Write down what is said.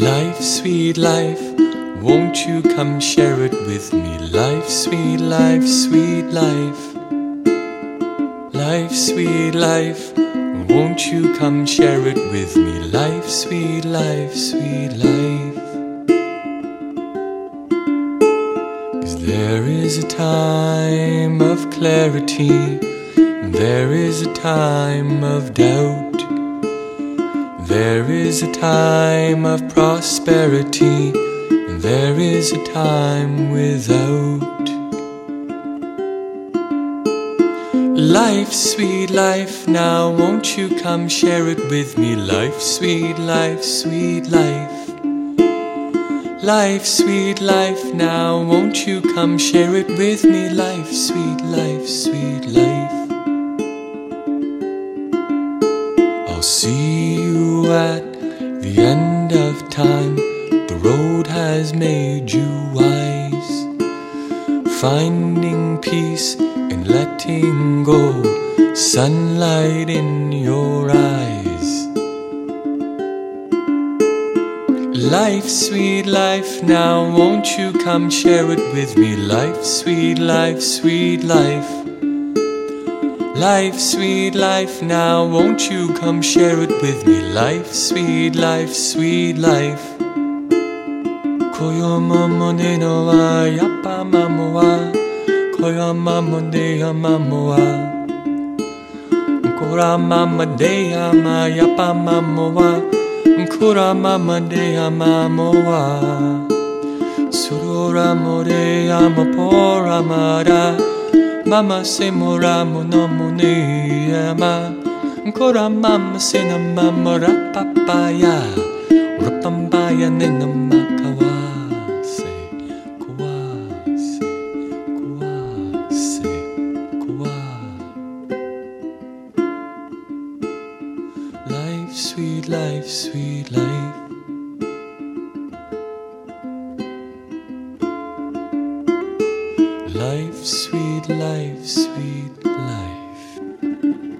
Life, sweet life, won't you come share it with me? Life, sweet life, sweet life. Life, sweet life, won't you come share it with me? Life, sweet life, sweet life. 'Cause there is a time of clarity, there is a time of doubt. There is a time of prosperity, and there is a time without. Life, sweet life, now won't you come share it with me? Life, sweet life, sweet life. Life, sweet life, now won't you come share it with me? Life, sweet life, sweet life. I'll see you at the end of time. The road has made you wise, finding peace and letting go, sunlight in your eyes. Life, sweet life, now won't you come share it with me? Life, sweet life, sweet life. Life, sweet life, now won't you come share it with me? Life, sweet life, sweet life. Koyomomo no wa yapamamo wa, koyamamo de yamamo wa, koramama de yama yapamamo wa, koramama de yamamo wa, suroramo de yamo poramara. Mama se moramo no moneyama, kora mama se na mama rapapaya, rapambaya ne na makawase, kawase, kawase, kawa. Life, sweet life, sweet life. Life, sweet life, sweet life.